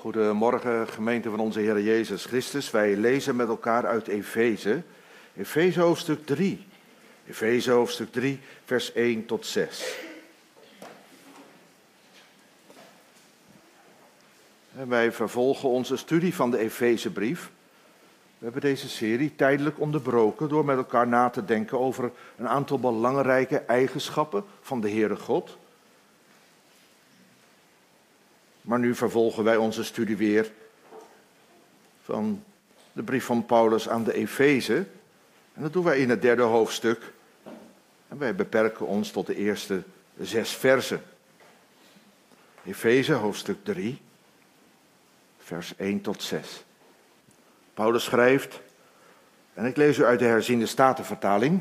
Goedemorgen, gemeente van onze Heer Jezus Christus. Wij lezen met elkaar uit Efeze. Efeze hoofdstuk 3. Efeze hoofdstuk 3, vers 1 tot 6. En wij vervolgen onze studie van de Efezebrief. We hebben deze serie tijdelijk onderbroken door met elkaar na te denken over een aantal belangrijke eigenschappen van de Heere God. Maar nu vervolgen wij onze studie weer van de brief van Paulus aan de Efeze. En dat doen wij in het 3e hoofdstuk. En wij beperken ons tot de eerste 6 versen. Efeze hoofdstuk 3, vers 1 tot 6. Paulus schrijft, en ik lees u uit de herziende statenvertaling.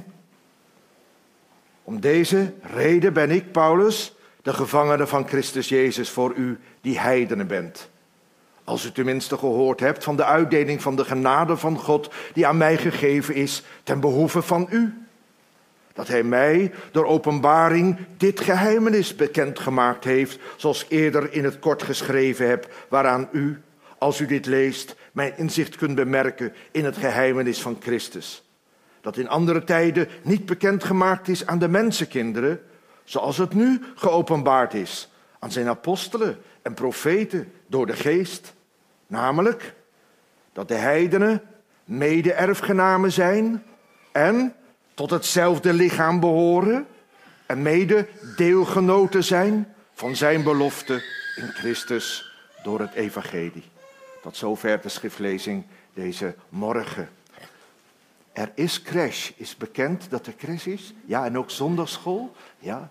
Om deze reden ben ik, Paulus, de gevangene van Christus Jezus voor u, die heidenen bent. Als u tenminste gehoord hebt van de uitdeling van de genade van God, die aan mij gegeven is, ten behoeve van u. Dat hij mij door openbaring dit geheimenis bekendgemaakt heeft, zoals ik eerder in het kort geschreven heb, waaraan u, als u dit leest, mijn inzicht kunt bemerken in het geheimenis van Christus. Dat in andere tijden niet bekendgemaakt is aan de mensenkinderen, zoals het nu geopenbaard is aan zijn apostelen en profeten door de geest. Namelijk dat de heidenen mede-erfgenamen zijn en tot hetzelfde lichaam behoren en mede-deelgenoten zijn van zijn belofte in Christus door het evangelie. Tot zover de schriftlezing deze morgen. Er is crash. Is bekend dat er crash is? Ja, en ook zondagschool? Ja.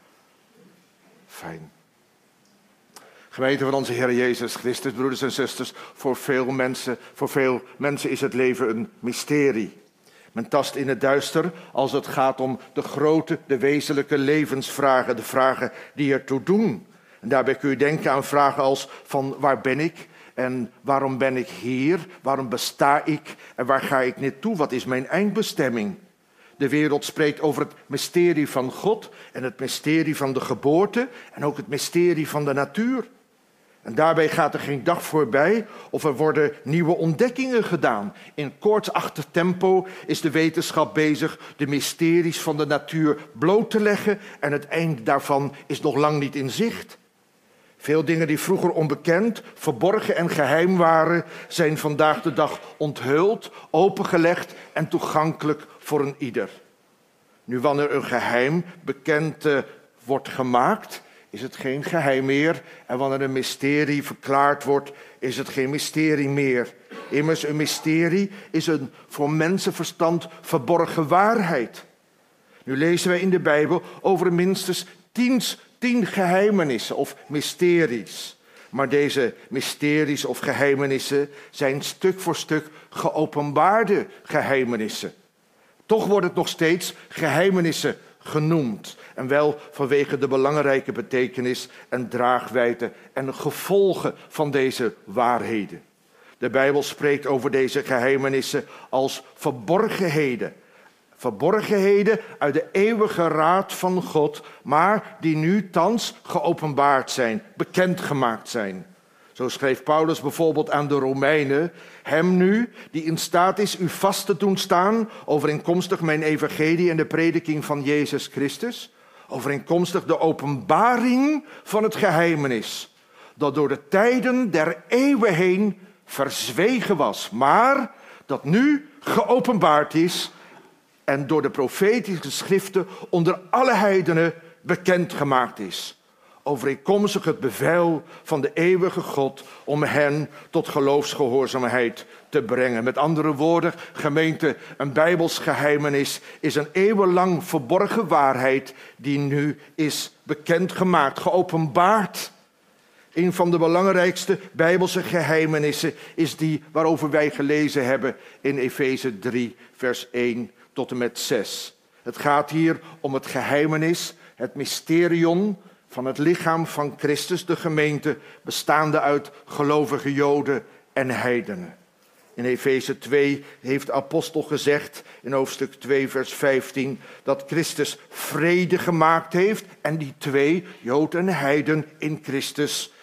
Fijn. Gemeente van onze Heer Jezus Christus, broeders en zusters, voor veel mensen is het leven een mysterie. Men tast in het duister als het gaat om de grote, de wezenlijke levensvragen, de vragen die ertoe doen. En daarbij kun je denken aan vragen als van waar ben ik? En waarom ben ik hier? Waarom besta ik? En waar ga ik naartoe? Wat is mijn eindbestemming? De wereld spreekt over het mysterie van God en het mysterie van de geboorte en ook het mysterie van de natuur. En daarbij gaat er geen dag voorbij of er worden nieuwe ontdekkingen gedaan. In koortsachtig tempo is de wetenschap bezig de mysteries van de natuur bloot te leggen en het eind daarvan is nog lang niet in zicht. Veel dingen die vroeger onbekend, verborgen en geheim waren, zijn vandaag de dag onthuld, opengelegd en toegankelijk voor een ieder. Nu, wanneer een geheim bekend wordt gemaakt, is het geen geheim meer. En wanneer een mysterie verklaard wordt, is het geen mysterie meer. Immers, een mysterie is een voor mensenverstand verborgen waarheid. Nu lezen wij in de Bijbel over minstens 10 geheimenissen of mysteries. Maar deze mysteries of geheimenissen zijn stuk voor stuk geopenbaarde geheimenissen. Toch wordt het nog steeds geheimenissen genoemd. En wel vanwege de belangrijke betekenis en draagwijdte en gevolgen van deze waarheden. De Bijbel spreekt over deze geheimenissen als verborgenheden. Verborgenheden uit de eeuwige raad van God, maar die nu thans geopenbaard zijn, bekendgemaakt zijn. Zo schreef Paulus bijvoorbeeld aan de Romeinen, hem nu die in staat is u vast te doen staan, overeenkomstig mijn evangelie en de prediking van Jezus Christus, overeenkomstig de openbaring van het geheimenis, dat door de tijden der eeuwen heen verzwegen was, maar dat nu geopenbaard is en door de profetische schriften onder alle heidenen bekendgemaakt is. Overeenkomstig het bevel van de eeuwige God om hen tot geloofsgehoorzaamheid te brengen. Met andere woorden, gemeente, een Bijbels geheimenis is een eeuwenlang verborgen waarheid die nu is bekendgemaakt, geopenbaard. Een van de belangrijkste Bijbelse geheimenissen is die waarover wij gelezen hebben in Efeze 3, vers 1 tot en met 6. Het gaat hier om het geheimenis, het mysterion van het lichaam van Christus, de gemeente, bestaande uit gelovige Joden en heidenen. In Efeze 2 heeft de apostel gezegd, in hoofdstuk 2 vers 15, dat Christus vrede gemaakt heeft en die twee, Jood en heiden, in Christus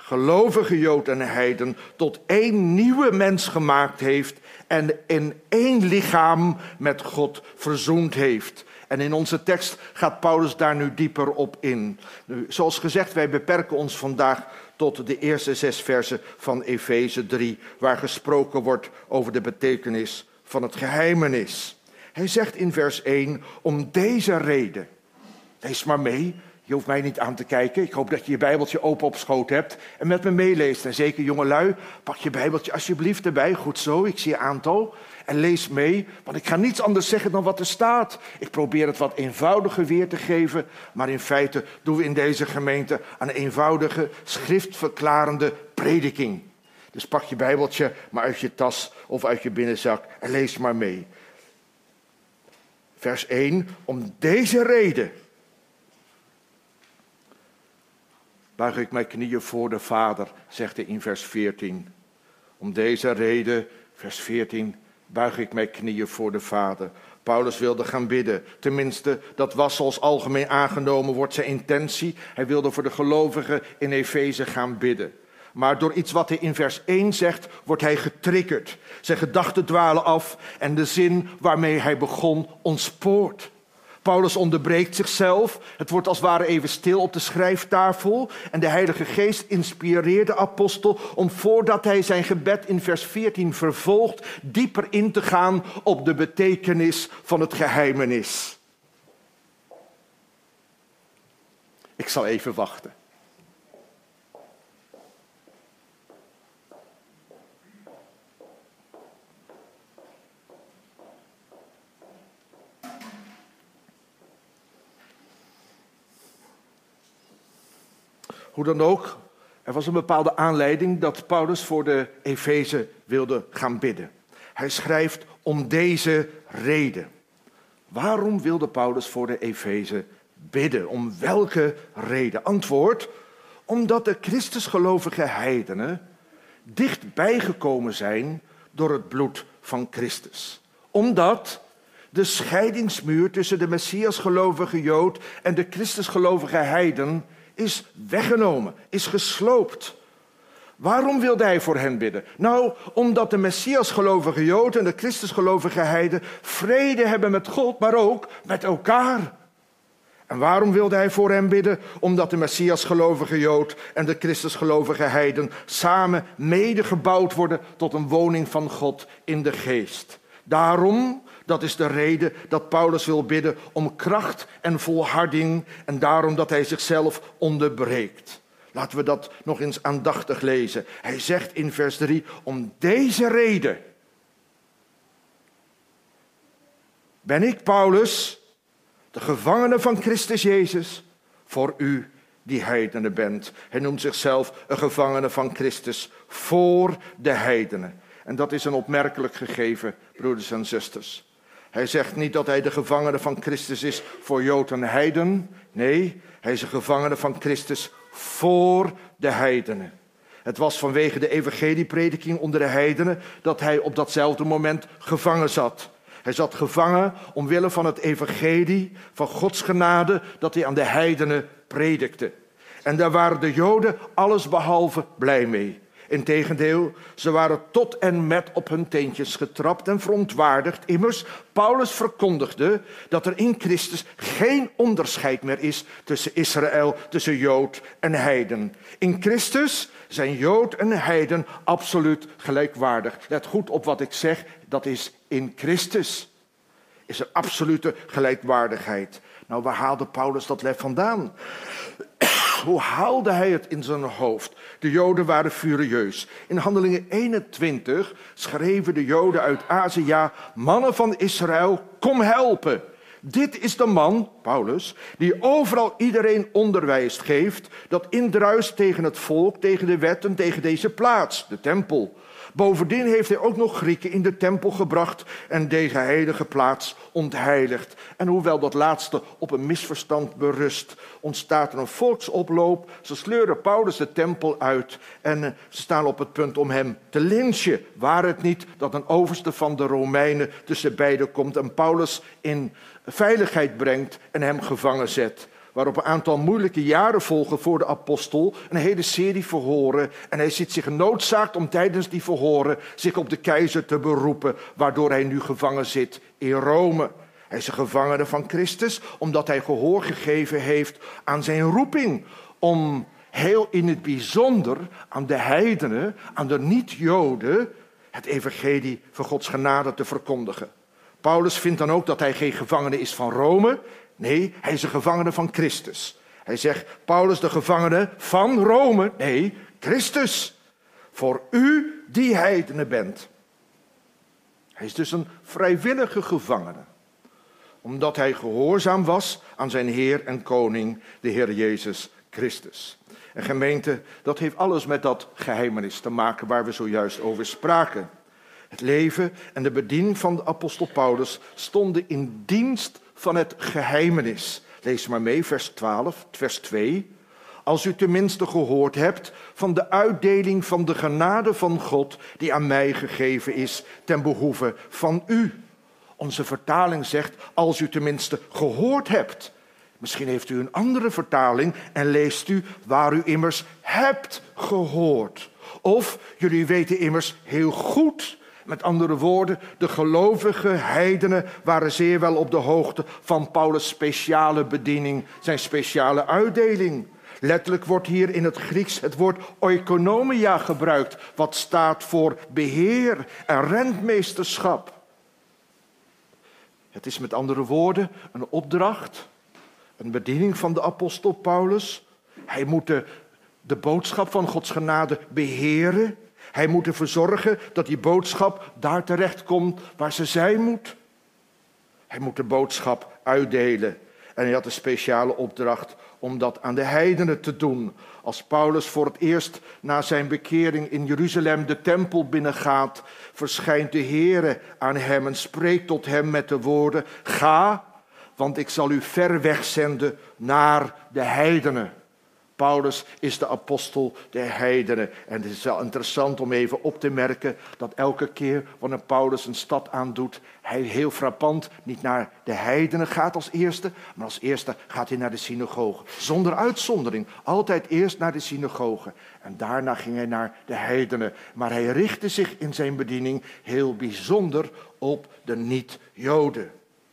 gelovige Jood en heiden, tot één nieuwe mens gemaakt heeft en in één lichaam met God verzoend heeft. En in onze tekst gaat Paulus daar nu dieper op in. Nu, zoals gezegd, wij beperken ons vandaag tot de eerste 6 versen van Efeze 3, waar gesproken wordt over de betekenis van het geheimenis. Hij zegt in vers 1, om deze reden. Lees maar mee, je hoeft mij niet aan te kijken. Ik hoop dat je je Bijbeltje open op schoot hebt en met me meeleest. En zeker jongelui, pak je Bijbeltje alsjeblieft erbij. Goed zo, ik zie een aantal. En lees mee, want ik ga niets anders zeggen dan wat er staat. Ik probeer het wat eenvoudiger weer te geven, maar in feite doen we in deze gemeente een eenvoudige, schriftverklarende prediking. Dus pak je Bijbeltje maar uit je tas of uit je binnenzak en lees maar mee. Vers 1, om deze reden buig ik mijn knieën voor de Vader, zegt hij in vers 14. Om deze reden, vers 14, buig ik mijn knieën voor de Vader. Paulus wilde gaan bidden. Tenminste, dat was zoals algemeen aangenomen wordt zijn intentie. Hij wilde voor de gelovigen in Efeze gaan bidden. Maar door iets wat hij in vers 1 zegt, wordt hij getriggerd. Zijn gedachten dwalen af en de zin waarmee hij begon ontspoort. Paulus onderbreekt zichzelf. Het wordt als het ware even stil op de schrijftafel. En de Heilige Geest inspireert de apostel om voordat hij zijn gebed in vers 14 vervolgt, dieper in te gaan op de betekenis van het geheimenis. Ik zal even wachten. Hoe dan ook, er was een bepaalde aanleiding dat Paulus voor de Efeze wilde gaan bidden. Hij schrijft om deze reden. Waarom wilde Paulus voor de Efeze bidden? Om welke reden? Antwoord, omdat de Christusgelovige heidenen dichtbij gekomen zijn door het bloed van Christus. Omdat de scheidingsmuur tussen de Messiasgelovige Jood en de Christusgelovige heiden is weggenomen, is gesloopt. Waarom wilde hij voor hen bidden? Nou, omdat de Messiasgelovige Jood en de Christusgelovige heiden vrede hebben met God, maar ook met elkaar. En waarom wilde hij voor hen bidden? Omdat de Messiasgelovige Jood en de Christusgelovige heiden samen medegebouwd worden tot een woning van God in de geest. Daarom, dat is de reden dat Paulus wil bidden om kracht en volharding en daarom dat hij zichzelf onderbreekt. Laten we dat nog eens aandachtig lezen. Hij zegt in vers 3, om deze reden ben ik, Paulus, de gevangene van Christus Jezus, voor u die heidenen bent. Hij noemt zichzelf een gevangene van Christus voor de heidenen. En dat is een opmerkelijk gegeven, broeders en zusters. Hij zegt niet dat hij de gevangene van Christus is voor Jood en heiden. Nee, hij is een gevangene van Christus voor de heidenen. Het was vanwege de evangelieprediking onder de heidenen dat hij op datzelfde moment gevangen zat. Hij zat gevangen omwille van het evangelie van Gods genade dat hij aan de heidenen predikte. En daar waren de Joden allesbehalve blij mee. Integendeel, ze waren tot en met op hun teentjes getrapt en verontwaardigd. Immers, Paulus verkondigde dat er in Christus geen onderscheid meer is tussen Israël, tussen Jood en heiden. In Christus zijn Jood en heiden absoluut gelijkwaardig. Let goed op wat ik zeg, dat is in Christus. Is er absolute gelijkwaardigheid. Nou, waar haalde Paulus dat lef vandaan? Hoe haalde hij het in zijn hoofd? De Joden waren furieus. In Handelingen 21 schreven de Joden uit Azië: mannen van Israël, kom helpen. Dit is de man, Paulus, die overal iedereen onderwijs geeft, dat indruist tegen het volk, tegen de wetten, tegen deze plaats, de tempel. Bovendien heeft hij ook nog Grieken in de tempel gebracht en deze heilige plaats ontheiligd. En hoewel dat laatste op een misverstand berust, ontstaat er een volksoploop. Ze sleuren Paulus de tempel uit en ze staan op het punt om hem te lynchen. Waar het niet dat een overste van de Romeinen tussen beiden komt en Paulus in veiligheid brengt en hem gevangen zet. waarop een aantal moeilijke jaren volgen voor de apostel, een hele serie verhoren. En hij ziet zich genoodzaakt om tijdens die verhoren zich op de keizer te beroepen, waardoor hij nu gevangen zit in Rome. Hij is een gevangene van Christus, omdat hij gehoor gegeven heeft aan zijn roeping om heel in het bijzonder aan de heidenen, aan de niet-Joden, het evangelie van Gods genade te verkondigen. Paulus vindt dan ook dat hij geen gevangene is van Rome. Nee, hij is een gevangene van Christus. Hij zegt, Paulus de gevangene van Rome. Nee, Christus. Voor u die heidenen bent. Hij is dus een vrijwillige gevangene. Omdat hij gehoorzaam was aan zijn Heer en Koning, de Heer Jezus Christus. En gemeente, dat heeft alles met dat geheimenis te maken waar we zojuist over spraken. Het leven en de bediening van de apostel Paulus stonden in dienst van het geheimenis. Lees maar mee, vers 12, vers 2. Als u tenminste gehoord hebt van de uitdeling van de genade van God die aan mij gegeven is ten behoeve van u. Onze vertaling zegt, als u tenminste gehoord hebt. Misschien heeft u een andere vertaling en leest u waar u immers hebt gehoord. Of jullie weten immers heel goed. Met andere woorden, de gelovige heidenen waren zeer wel op de hoogte van Paulus' speciale bediening, zijn speciale uitdeling. Letterlijk wordt hier in het Grieks het woord oikonomia gebruikt, wat staat voor beheer en rentmeesterschap. Het is met andere woorden een opdracht, een bediening van de apostel Paulus. Hij moet de boodschap van Gods genade beheren. Hij moet ervoor zorgen dat die boodschap daar terecht komt waar ze zijn moet. Hij moet de boodschap uitdelen. En hij had een speciale opdracht om dat aan de heidenen te doen. Als Paulus voor het eerst na zijn bekering in Jeruzalem de tempel binnengaat, verschijnt de Heere aan hem en spreekt tot hem met de woorden: ga, want ik zal u ver weg zenden naar de heidenen. Paulus is de apostel der heidenen. En het is wel interessant om even op te merken dat elke keer wanneer Paulus een stad aandoet, hij heel frappant niet naar de heidenen gaat als eerste, maar als eerste gaat hij naar de synagoge. Zonder uitzondering, altijd eerst naar de synagoge. En daarna ging hij naar de heidenen. Maar hij richtte zich in zijn bediening heel bijzonder op de niet-Joden.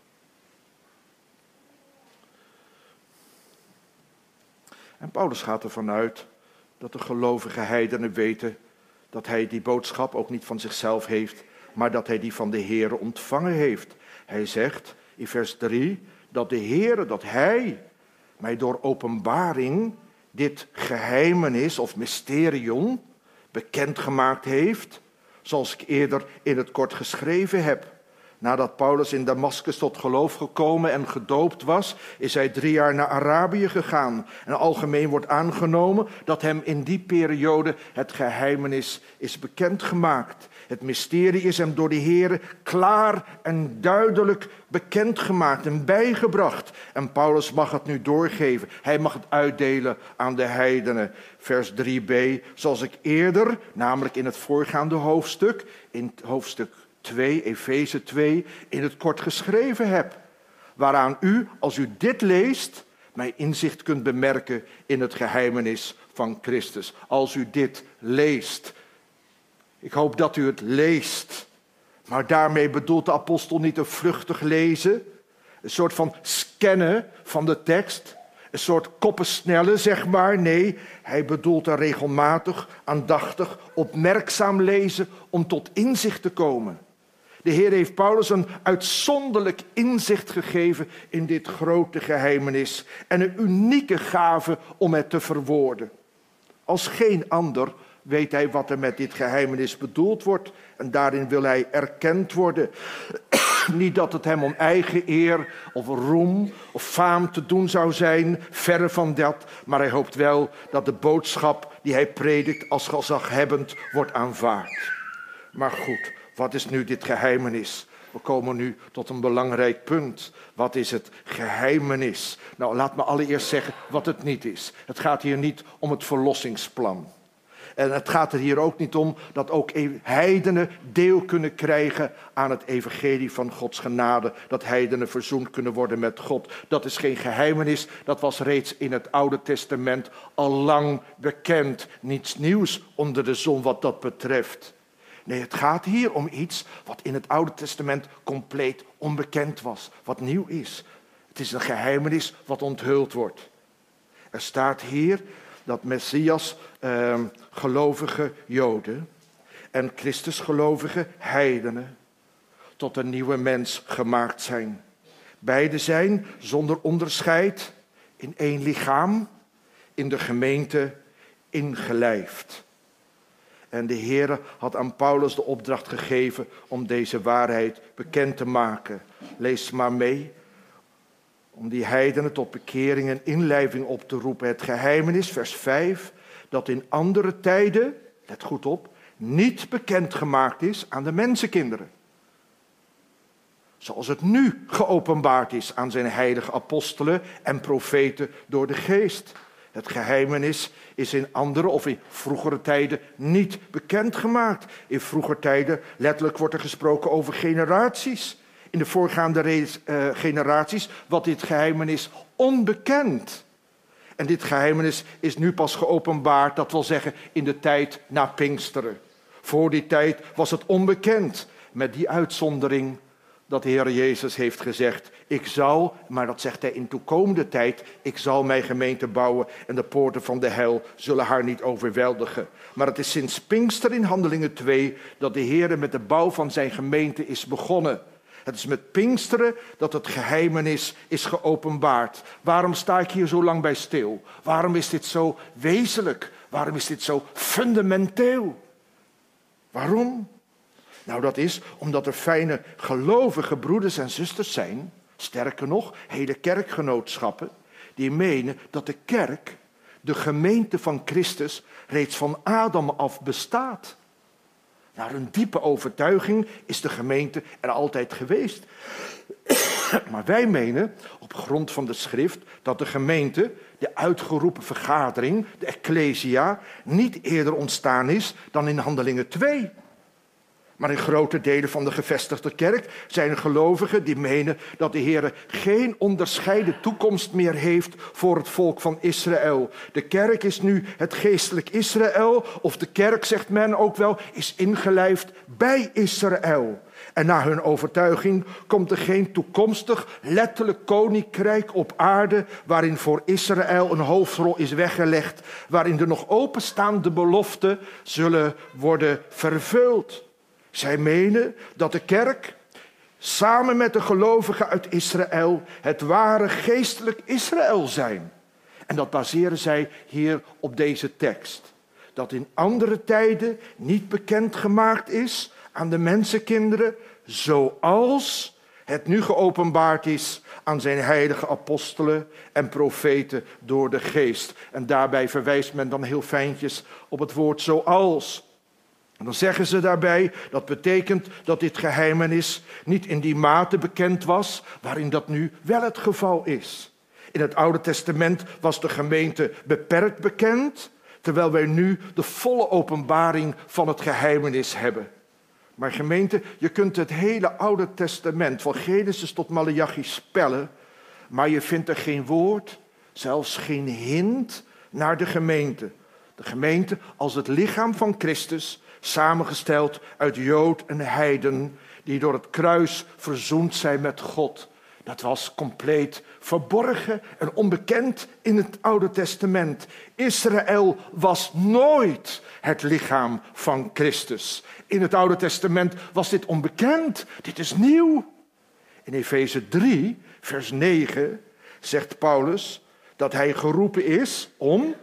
En Paulus gaat ervan uit dat de gelovige heidenen weten dat hij die boodschap ook niet van zichzelf heeft, maar dat hij die van de Heere ontvangen heeft. Hij zegt in vers 3 dat de Heere, dat hij mij door openbaring dit geheimenis of mysterium bekendgemaakt heeft, zoals ik eerder in het kort geschreven heb. Nadat Paulus in Damaskus tot geloof gekomen en gedoopt was, is hij 3 jaar naar Arabië gegaan. En algemeen wordt aangenomen dat hem in die periode het geheimenis is bekendgemaakt. Het mysterie is hem door de Heere klaar en duidelijk bekendgemaakt en bijgebracht. En Paulus mag het nu doorgeven. Hij mag het uitdelen aan de heidenen. Vers 3b, zoals ik eerder, namelijk in het voorgaande hoofdstuk, in hoofdstuk 2, Efeze 2, in het kort geschreven heb. Waaraan u, als u dit leest, mij inzicht kunt bemerken in het geheimenis van Christus. Als u dit leest. Ik hoop dat u het leest. Maar daarmee bedoelt de apostel niet een vluchtig lezen. Een soort van scannen van de tekst. Een soort koppensnellen, zeg maar. Nee, hij bedoelt er regelmatig, aandachtig, opmerkzaam lezen om tot inzicht te komen. De Heer heeft Paulus een uitzonderlijk inzicht gegeven in dit grote geheimenis en een unieke gave om het te verwoorden. Als geen ander weet hij wat er met dit geheimenis bedoeld wordt en daarin wil hij erkend worden. Niet dat het hem om eigen eer of roem of faam te doen zou zijn, verre van dat, maar hij hoopt wel dat de boodschap die hij predikt als gezaghebbend wordt aanvaard. Maar goed, wat is nu dit geheimenis? We komen nu tot een belangrijk punt. Wat is het geheimenis? Nou, laat me allereerst zeggen wat het niet is. Het gaat hier niet om het verlossingsplan. En het gaat er hier ook niet om dat ook heidenen deel kunnen krijgen aan het evangelie van Gods genade. Dat heidenen verzoend kunnen worden met God. Dat is geen geheimenis, dat was reeds in het Oude Testament al lang bekend. Niets nieuws onder de zon wat dat betreft. Nee, het gaat hier om iets wat in het Oude Testament compleet onbekend was. Wat nieuw is. Het is een geheimenis wat onthuld wordt. Er staat hier dat Messias gelovige Joden en Christus gelovige heidenen tot een nieuwe mens gemaakt zijn. Beide zijn zonder onderscheid in één lichaam in de gemeente ingelijfd. En de Heere had aan Paulus de opdracht gegeven om deze waarheid bekend te maken. Lees maar mee. Om die heidenen tot bekering en inlijving op te roepen. Het geheimenis, vers 5, dat in andere tijden, let goed op, niet bekendgemaakt is aan de mensenkinderen. Zoals het nu geopenbaard is aan zijn heilige apostelen en profeten door de geest. Het geheimenis is in andere of in vroegere tijden niet bekendgemaakt. In vroegere tijden, letterlijk wordt er gesproken over generaties. In de voorgaande generaties was dit geheimenis onbekend. En dit geheimenis is nu pas geopenbaard, dat wil zeggen in de tijd na Pinksteren. Voor die tijd was het onbekend, met die uitzondering dat de Heer Jezus heeft gezegd, ik zal, maar dat zegt hij in toekomende tijd, ik zal mijn gemeente bouwen en de poorten van de hel zullen haar niet overweldigen. Maar het is sinds Pinkster in Handelingen 2 dat de Heer met de bouw van zijn gemeente is begonnen. Het is met Pinksteren dat het geheimenis is geopenbaard. Waarom sta ik hier zo lang bij stil? Waarom is dit zo wezenlijk? Waarom is dit zo fundamenteel? Waarom? Nou, dat is omdat er fijne gelovige broeders en zusters zijn, sterker nog, hele kerkgenootschappen, die menen dat de kerk, de gemeente van Christus, reeds van Adam af bestaat. Naar hun diepe overtuiging is de gemeente er altijd geweest. Maar wij menen, op grond van de schrift, dat de gemeente, de uitgeroepen vergadering, de ecclesia, niet eerder ontstaan is dan in Handelingen 2. Maar in grote delen van de gevestigde kerk zijn er gelovigen die menen dat de Heer geen onderscheiden toekomst meer heeft voor het volk van Israël. De kerk is nu het geestelijk Israël, of de kerk, zegt men ook wel, is ingelijfd bij Israël. En na hun overtuiging komt er geen toekomstig letterlijk koninkrijk op aarde waarin voor Israël een hoofdrol is weggelegd, waarin de nog openstaande beloften zullen worden vervuld. Zij menen dat de kerk, samen met de gelovigen uit Israël, het ware geestelijk Israël zijn. En dat baseren zij hier op deze tekst. Dat in andere tijden niet bekendgemaakt is aan de mensenkinderen, zoals het nu geopenbaard is aan zijn heilige apostelen en profeten door de geest. En daarbij verwijst men dan heel fijntjes op het woord zoals. En dan zeggen ze daarbij, dat betekent dat dit geheimenis niet in die mate bekend was waarin dat nu wel het geval is. In het Oude Testament was de gemeente beperkt bekend, terwijl wij nu de volle openbaring van het geheimenis hebben. Maar gemeente, je kunt het hele Oude Testament, van Genesis tot Maleachi, spellen, maar je vindt er geen woord, zelfs geen hint naar de gemeente. De gemeente als het lichaam van Christus, samengesteld uit Jood en heiden, die door het kruis verzoend zijn met God. Dat was compleet verborgen en onbekend in het Oude Testament. Israël was nooit het lichaam van Christus. In het Oude Testament was dit onbekend. Dit is nieuw. In Efeze 3, vers 9, zegt Paulus dat hij geroepen is om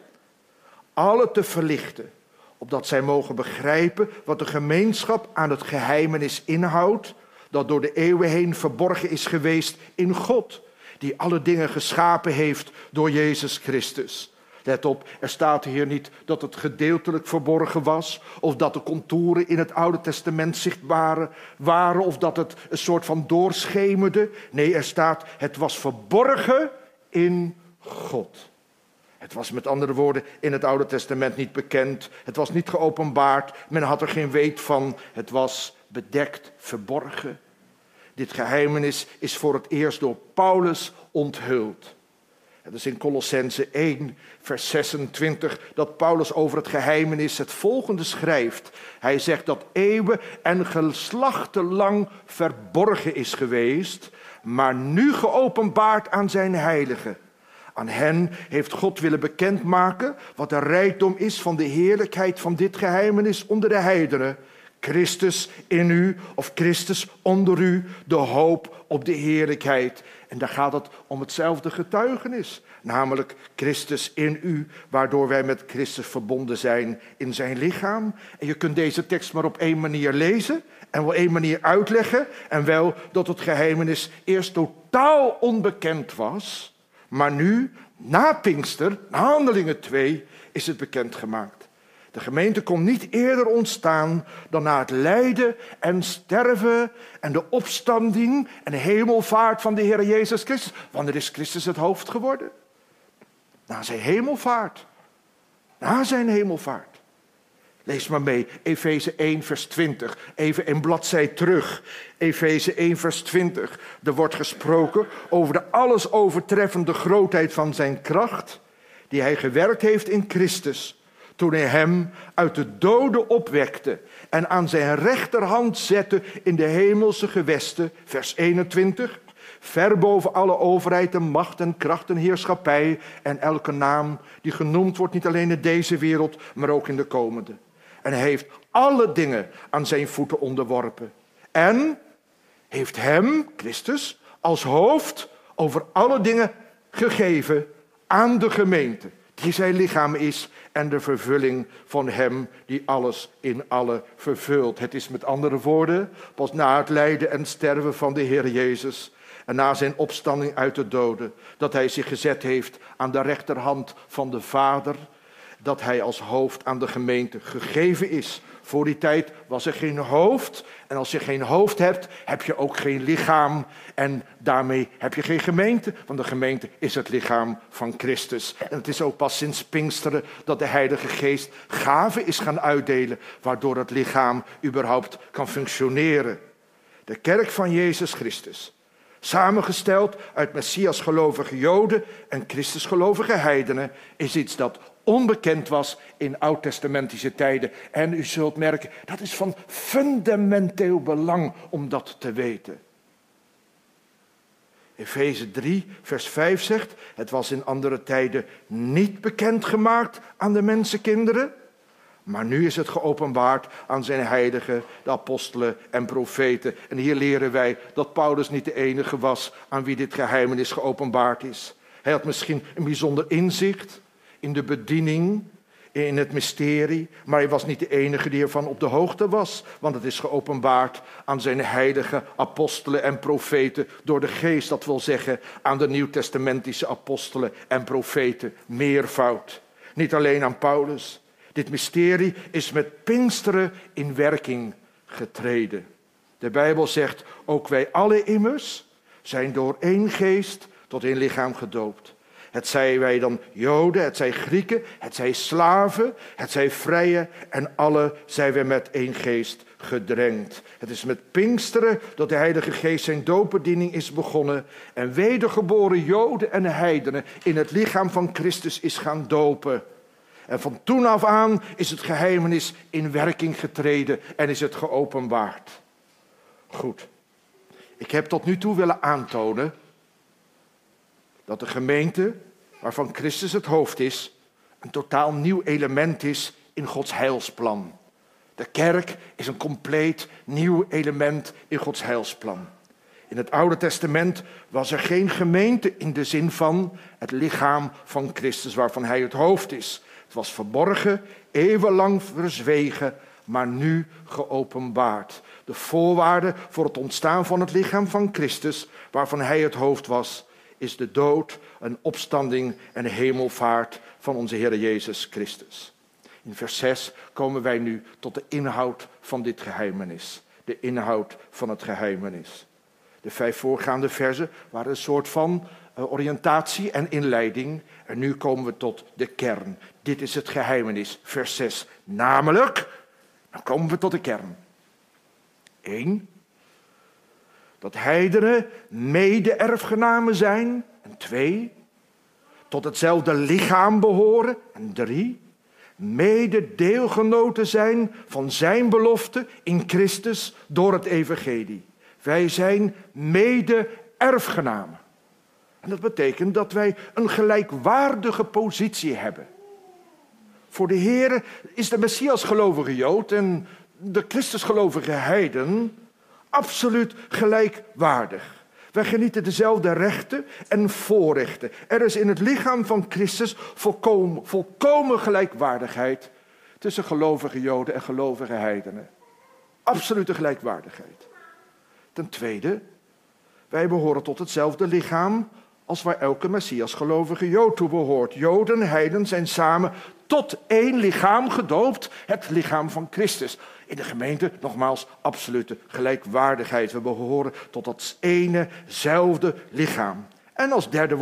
alle te verlichten, opdat zij mogen begrijpen wat de gemeenschap aan het geheimenis inhoudt, dat door de eeuwen heen verborgen is geweest in God, die alle dingen geschapen heeft door Jezus Christus. Let op, er staat hier niet dat het gedeeltelijk verborgen was, of dat de contouren in het Oude Testament zichtbaar waren, of dat het een soort van doorschemerde. Nee, er staat, het was verborgen in God. Het was met andere woorden in het Oude Testament niet bekend. Het was niet geopenbaard. Men had er geen weet van. Het was bedekt, verborgen. Dit geheimenis is voor het eerst door Paulus onthuld. Het is in Kolossenzen 1, vers 26, dat Paulus over het geheimenis het volgende schrijft. Hij zegt dat eeuwen en geslachten lang verborgen is geweest, maar nu geopenbaard aan zijn heiligen. Aan hen heeft God willen bekendmaken wat de rijkdom is van de heerlijkheid van dit geheimenis onder de heidenen. Christus in u, of Christus onder u, de hoop op de heerlijkheid. En daar gaat het om hetzelfde getuigenis. Namelijk Christus in u, waardoor wij met Christus verbonden zijn in zijn lichaam. En je kunt deze tekst maar op één manier lezen en op één manier uitleggen. En wel dat het geheimenis eerst totaal onbekend was. Maar nu, na Pinkster, na Handelingen 2, is het bekendgemaakt. De gemeente kon niet eerder ontstaan dan na het lijden en sterven en de opstanding en de hemelvaart van de Heer Jezus Christus. Wanneer is Christus het hoofd geworden? Na zijn hemelvaart. Na zijn hemelvaart. Lees maar mee, Efeze 1 vers 20. Even een bladzij terug. Efeze 1 vers 20. Er wordt gesproken over de alles overtreffende grootheid van zijn kracht, die hij gewerkt heeft in Christus, toen hij hem uit de doden opwekte en aan zijn rechterhand zette in de hemelse gewesten, vers 21, ver boven alle overheid en macht en kracht en heerschappij en elke naam die genoemd wordt, niet alleen in deze wereld, maar ook in de komende. En hij heeft alle dingen aan zijn voeten onderworpen. En heeft hem, Christus, als hoofd over alle dingen gegeven aan de gemeente, die zijn lichaam is en de vervulling van hem die alles in alle vervult. Het is met andere woorden, pas na het lijden en sterven van de Heer Jezus en na zijn opstanding uit de doden, dat hij zich gezet heeft aan de rechterhand van de Vader, dat hij als hoofd aan de gemeente gegeven is. Voor die tijd was er geen hoofd. En als je geen hoofd hebt, heb je ook geen lichaam. En daarmee heb je geen gemeente. Want de gemeente is het lichaam van Christus. En het is ook pas sinds Pinksteren dat de Heilige Geest gaven is gaan uitdelen, waardoor het lichaam überhaupt kan functioneren. De kerk van Jezus Christus, samengesteld uit Messias-gelovige Joden en Christus-gelovige heidenen, is iets dat onbekend was in oud-testamentische tijden. En u zult merken, dat is van fundamenteel belang om dat te weten. Efeze 3, vers 5 zegt, het was in andere tijden niet bekendgemaakt aan de mensenkinderen, maar nu is het geopenbaard aan zijn heiligen, de apostelen en profeten. En hier leren wij dat Paulus niet de enige was aan wie dit geheimenis geopenbaard is. Hij had misschien een bijzonder inzicht in de bediening, in het mysterie, maar hij was niet de enige die ervan op de hoogte was, want het is geopenbaard aan zijn heilige apostelen en profeten door de Geest, dat wil zeggen aan de nieuwtestamentische apostelen en profeten, meervoud. Niet alleen aan Paulus. Dit mysterie is met Pinksteren in werking getreden. De Bijbel zegt, ook wij alle immers zijn door één geest tot één lichaam gedoopt. Het zij wij dan Joden, het zij Grieken, het zij slaven, het zij vrije en alle zijn wij met één geest gedrenkt. Het is met Pinksteren dat de Heilige Geest zijn doopbediening is begonnen en wedergeboren Joden en heidenen in het lichaam van Christus is gaan dopen. En van toen af aan is het geheimenis in werking getreden en is het geopenbaard. Goed, ik heb tot nu toe willen aantonen dat de gemeente, waarvan Christus het hoofd is, een totaal nieuw element is in Gods heilsplan. De kerk is een compleet nieuw element in Gods heilsplan. In het Oude Testament was er geen gemeente in de zin van het lichaam van Christus, waarvan hij het hoofd is. Het was verborgen, eeuwenlang verzwegen, maar nu geopenbaard. De voorwaarde voor het ontstaan van het lichaam van Christus, waarvan hij het hoofd was, is de dood, een opstanding en een hemelvaart van onze Heer Jezus Christus. In vers 6 komen wij nu tot de inhoud van dit geheimenis. De inhoud van het geheimenis. De 5 voorgaande verzen waren een soort van oriëntatie en inleiding. En nu komen we tot de kern. Dit is het geheimenis, vers 6. Namelijk, dan komen we tot de kern. 1. Dat heidenen mede-erfgenamen zijn. En 2. Tot hetzelfde lichaam behoren. En 3. Mede-deelgenoten zijn van zijn belofte in Christus door het evangelie. Wij zijn mede-erfgenamen. En dat betekent dat wij een gelijkwaardige positie hebben. Voor de Heer is de Messias gelovige Jood en de Christusgelovige heiden absoluut gelijkwaardig. Wij genieten dezelfde rechten en voorrechten. Er is in het lichaam van Christus volkomen gelijkwaardigheid tussen gelovige Joden en gelovige heidenen. Absolute gelijkwaardigheid. Ten tweede, wij behoren tot hetzelfde lichaam als waar elke Messias-gelovige Jood toe behoort. Joden en heiden zijn samen tot één lichaam gedoopt, het lichaam van Christus. In de gemeente, nogmaals, absolute gelijkwaardigheid. We behoren tot dat enezelfde lichaam. En als derde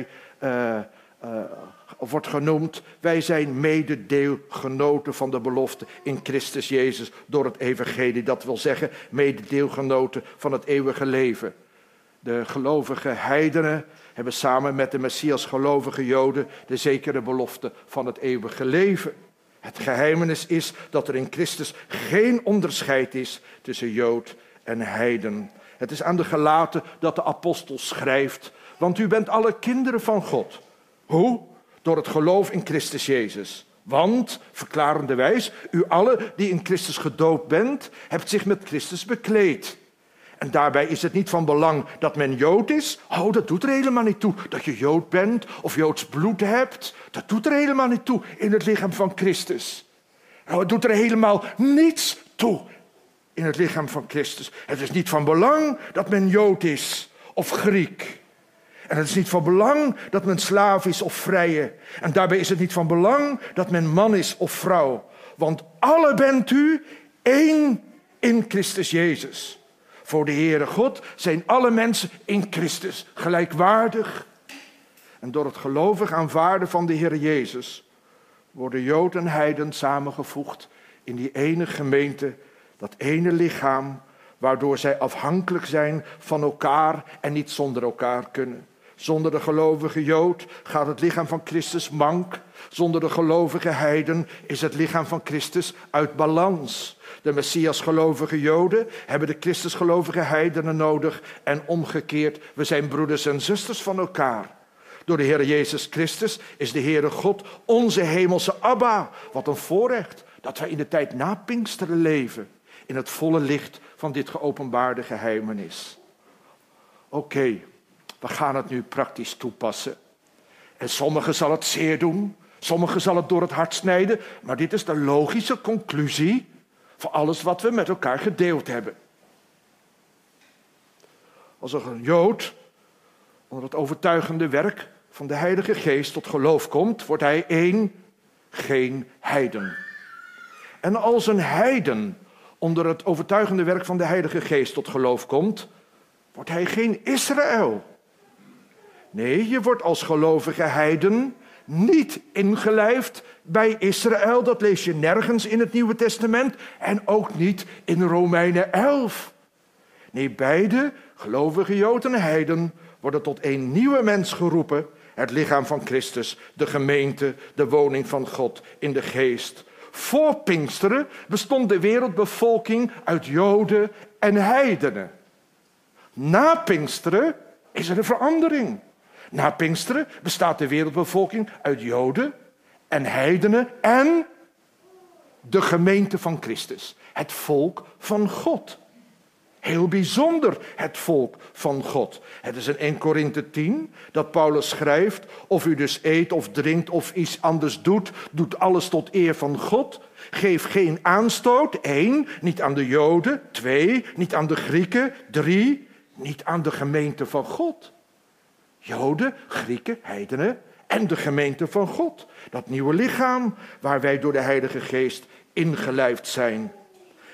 wordt genoemd, wij zijn mededeelgenoten van de belofte in Christus Jezus door het evangelie. Dat wil zeggen, mededeelgenoten van het eeuwige leven. De gelovige heidenen hebben samen met de Messias gelovige Joden de zekere belofte van het eeuwige leven. Het geheimenis is dat er in Christus geen onderscheid is tussen Jood en heiden. Het is aan de gelaten dat de apostel schrijft, want u bent alle kinderen van God. Hoe? Door het geloof in Christus Jezus. Want, verklarende wijs, u allen die in Christus gedoopt bent, hebt zich met Christus bekleed. En daarbij is het niet van belang dat men Jood is. Oh, dat doet er helemaal niet toe. Dat je Jood bent of Joods bloed hebt. Dat doet er helemaal niet toe in het lichaam van Christus. Oh, het doet er helemaal niets toe in het lichaam van Christus. Het is niet van belang dat men Jood is of Griek. En het is niet van belang dat men slaaf is of vrije. En daarbij is het niet van belang dat men man is of vrouw. Want alle bent u één in Christus Jezus. Voor de Heere God zijn alle mensen in Christus gelijkwaardig. En door het gelovig aanvaarden van de Heer Jezus worden Jood en heiden samengevoegd in die ene gemeente, dat ene lichaam, waardoor zij afhankelijk zijn van elkaar en niet zonder elkaar kunnen. Zonder de gelovige Jood gaat het lichaam van Christus mank. Zonder de gelovige heiden is het lichaam van Christus uit balans. De Messias-gelovige Joden hebben de Christusgelovige heidenen nodig en omgekeerd. We zijn broeders en zusters van elkaar. Door de Heer Jezus Christus is de Heere God onze hemelse Abba. Wat een voorrecht dat wij in de tijd na Pinksteren leven. In het volle licht van dit geopenbaarde geheimenis. Oké, we gaan het nu praktisch toepassen. En sommigen zal het zeer doen. Sommigen zal het door het hart snijden. Maar dit is de logische conclusie voor alles wat we met elkaar gedeeld hebben. Als een Jood onder het overtuigende werk van de Heilige Geest tot geloof komt, wordt hij geen heiden. En als een heiden onder het overtuigende werk van de Heilige Geest tot geloof komt, wordt hij geen Israël. Nee, je wordt als gelovige heiden niet ingelijfd bij Israël. Dat lees je nergens in het Nieuwe Testament en ook niet in Romeinen 11. Nee, beide, gelovige Joden en heiden, worden tot één nieuwe mens geroepen. Het lichaam van Christus, de gemeente, de woning van God in de geest. Voor Pinksteren bestond de wereldbevolking uit Joden en heidenen. Na Pinksteren is er een verandering. Na Pinksteren bestaat de wereldbevolking uit Joden en heidenen en de gemeente van Christus. Het volk van God. Heel bijzonder het volk van God. Het is in 1 Korinthe 10 dat Paulus schrijft: of u dus eet of drinkt of iets anders doet, doet alles tot eer van God. Geef geen aanstoot. 1, niet aan de Joden. 2, niet aan de Grieken. 3, niet aan de gemeente van God. Joden, Grieken, heidenen en de gemeente van God. Dat nieuwe lichaam waar wij door de Heilige Geest ingelijfd zijn.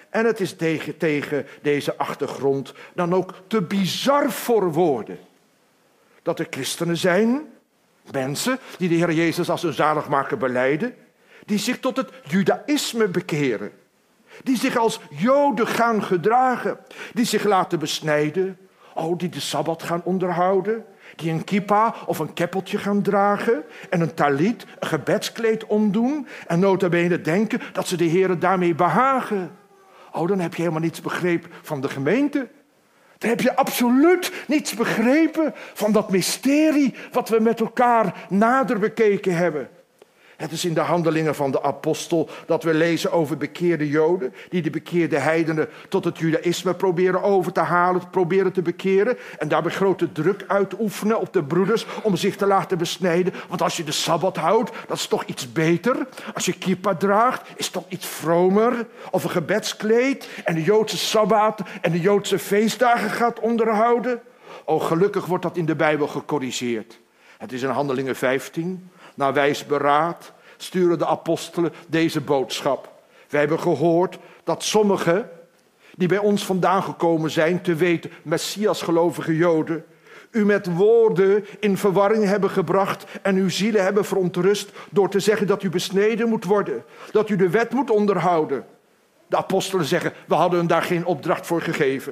En het is tegen deze achtergrond dan ook te bizar voor woorden dat er christenen zijn, mensen die de Heer Jezus als hun zaligmaker belijden, die zich tot het judaïsme bekeren, die zich als Joden gaan gedragen, die zich laten besnijden, die de Sabbat gaan onderhouden, die een kippa of een keppeltje gaan dragen en een talit, een gebedskleed omdoen en nota bene denken dat ze de Heer daarmee behagen. Dan heb je helemaal niets begrepen van de gemeente. Dan heb je absoluut niets begrepen van dat mysterie wat we met elkaar nader bekeken hebben. Het is in de handelingen van de apostel dat we lezen over bekeerde Joden, die de bekeerde heidenen tot het judaïsme proberen over te halen, proberen te bekeren. En daarbij grote druk uitoefenen op de broeders om zich te laten besnijden. Want als je de Sabbat houdt, dat is toch iets beter. Als je kippa draagt, is het toch iets vromer. Of een gebedskleed en de Joodse Sabbat en de Joodse feestdagen gaat onderhouden. Gelukkig wordt dat in de Bijbel gecorrigeerd. Het is in Handelingen 15... Na wijs beraad sturen de apostelen deze boodschap. Wij hebben gehoord dat sommigen die bij ons vandaan gekomen zijn, te weten Messias-gelovige Joden, u met woorden in verwarring hebben gebracht en uw zielen hebben verontrust door te zeggen dat u besneden moet worden, dat u de wet moet onderhouden. De apostelen zeggen, we hadden hun daar geen opdracht voor gegeven.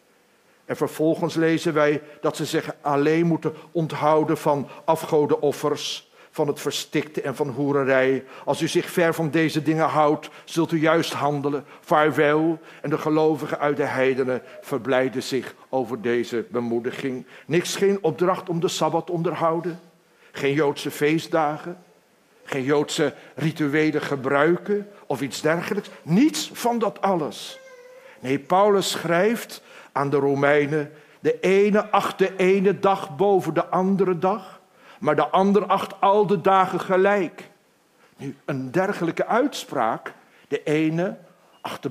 En vervolgens lezen wij dat ze zeggen alleen moeten onthouden van afgodenoffers, van het verstikte en van hoererij. Als u zich ver van deze dingen houdt, zult u juist handelen. Vaarwel. En de gelovigen uit de heidenen verblijden zich over deze bemoediging. Geen opdracht om de Sabbat onderhouden. Geen Joodse feestdagen. Geen Joodse rituele gebruiken of iets dergelijks. Niets van dat alles. Nee, Paulus schrijft aan de Romeinen, de ene acht de ene dag boven de andere dag, maar de ander acht al de dagen gelijk. Nu, een dergelijke uitspraak, de ene acht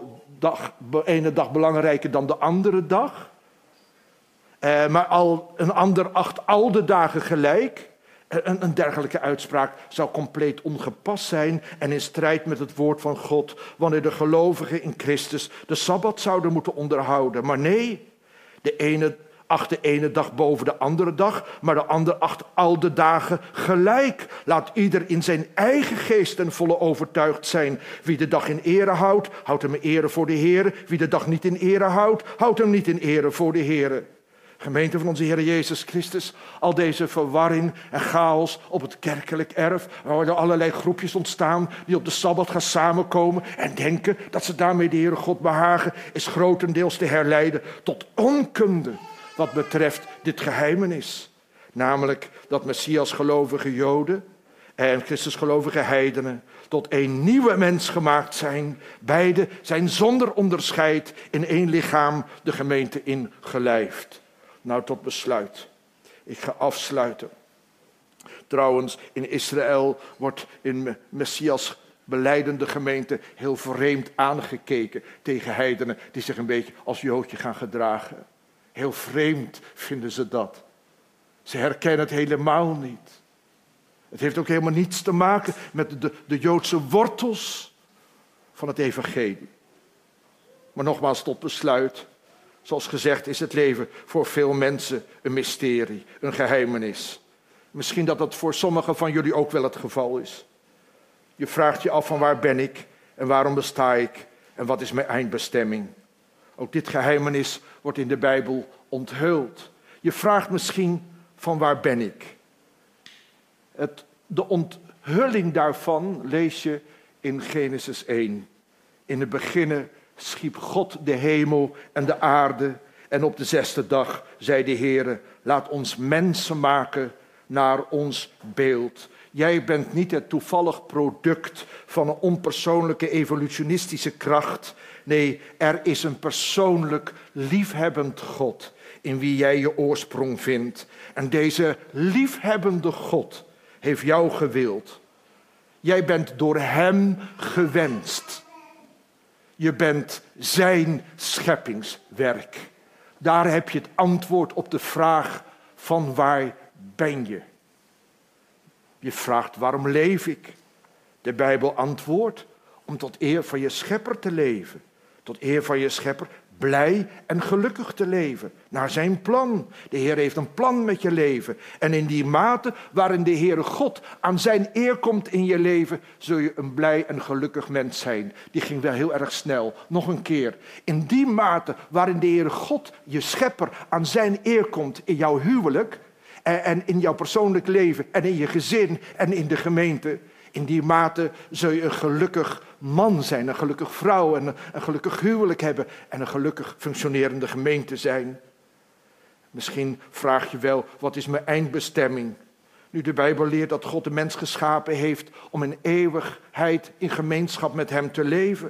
de ene dag belangrijker dan de andere dag, maar een ander acht al de dagen gelijk. Een dergelijke uitspraak zou compleet ongepast zijn en in strijd met het woord van God, wanneer de gelovigen in Christus de Sabbat zouden moeten onderhouden. Maar nee, de ene acht de ene dag boven de andere dag, maar de ander acht al de dagen gelijk. Laat ieder in zijn eigen geest ten volle overtuigd zijn. Wie de dag in ere houdt, houdt hem in ere voor de Heer. Wie de dag niet in ere houdt, houdt hem niet in ere voor de Heer. Gemeente van onze Heer Jezus Christus, al deze verwarring en chaos op het kerkelijk erf, waar er allerlei groepjes ontstaan die op de Sabbat gaan samenkomen en denken dat ze daarmee de Heere God behagen, is grotendeels te herleiden tot onkunde wat betreft dit geheimenis. Namelijk dat Messias-gelovige Joden en Christusgelovige heidenen tot een nieuwe mens gemaakt zijn. Beide zijn zonder onderscheid in één lichaam de gemeente ingelijfd. Nou, tot besluit. Ik ga afsluiten. Trouwens, in Israël wordt in Messias belijdende gemeente heel vreemd aangekeken tegen heidenen die zich een beetje als Joodje gaan gedragen. Heel vreemd vinden ze dat. Ze herkennen het helemaal niet. Het heeft ook helemaal niets te maken met de Joodse wortels van het evangelie. Maar nogmaals tot besluit. Zoals gezegd is het leven voor veel mensen een mysterie, een geheimenis. Misschien dat dat voor sommigen van jullie ook wel het geval is. Je vraagt je af van waar ben ik en waarom besta ik en wat is mijn eindbestemming. Ook dit geheimenis wordt in de Bijbel onthuld. Je vraagt misschien van waar ben ik. De onthulling daarvan lees je in Genesis 1. In het begin schiep God de hemel en de aarde. En op de 6e dag zei de Heere, laat ons mensen maken naar ons beeld. Jij bent niet het toevallig product van een onpersoonlijke evolutionistische kracht. Nee, er is een persoonlijk liefhebbend God in wie jij je oorsprong vindt. En deze liefhebbende God heeft jou gewild. Jij bent door hem gewenst. Je bent zijn scheppingswerk. Daar heb je het antwoord op de vraag van waar ben je? Je vraagt waarom leef ik? De Bijbel antwoordt om tot eer van je schepper te leven. tot eer van je schepper, blij en gelukkig te leven. Naar zijn plan. De Heer heeft een plan met je leven. En in die mate waarin de Heere God aan zijn eer komt in je leven, zul je een blij en gelukkig mens zijn. Die ging wel heel erg snel. Nog een keer. In die mate waarin de Heere God, je schepper, aan zijn eer komt in jouw huwelijk en in jouw persoonlijk leven en in je gezin en in de gemeente. In die mate zul je een gelukkig man zijn, een gelukkig vrouw en een gelukkig huwelijk hebben en een gelukkig functionerende gemeente zijn. Misschien vraag je wel, wat is mijn eindbestemming? Nu de Bijbel leert dat God de mens geschapen heeft om in eeuwigheid in gemeenschap met hem te leven.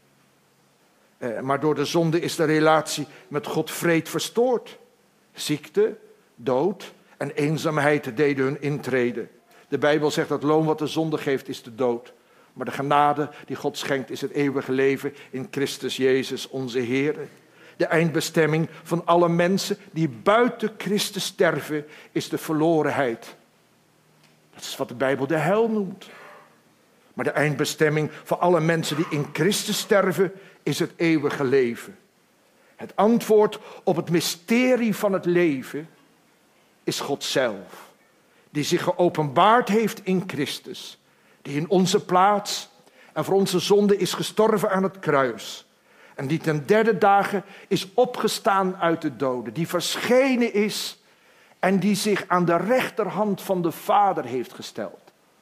Maar door de zonde is de relatie met God wreed verstoord. Ziekte, dood en eenzaamheid deden hun intrede. De Bijbel zegt dat loon wat de zonde geeft is de dood. Maar de genade die God schenkt is het eeuwige leven in Christus Jezus onze Heer. De eindbestemming van alle mensen die buiten Christus sterven is de verlorenheid. Dat is wat de Bijbel de hel noemt. Maar de eindbestemming van alle mensen die in Christus sterven is het eeuwige leven. Het antwoord op het mysterie van het leven is God zelf. Die zich geopenbaard heeft in Christus. Die in onze plaats en voor onze zonde is gestorven aan het kruis. En die ten derde dagen is opgestaan uit de doden. Die verschenen is en die zich aan de rechterhand van de Vader heeft gesteld.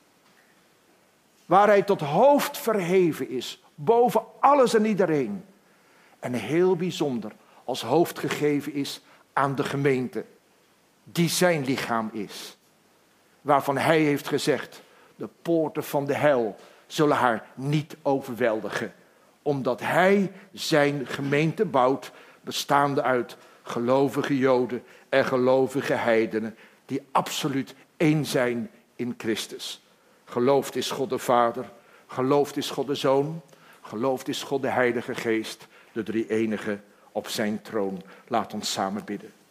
Waar hij tot hoofd verheven is, boven alles en iedereen. En heel bijzonder als hoofd gegeven is aan de gemeente. Die zijn lichaam is. Waarvan hij heeft gezegd, de poorten van de hel zullen haar niet overweldigen. Omdat hij zijn gemeente bouwt, bestaande uit gelovige Joden en gelovige heidenen. Die absoluut één zijn in Christus. Geloofd is God de Vader, geloofd is God de Zoon, geloofd is God de Heilige Geest. De drie enige op zijn troon. Laat ons samen bidden.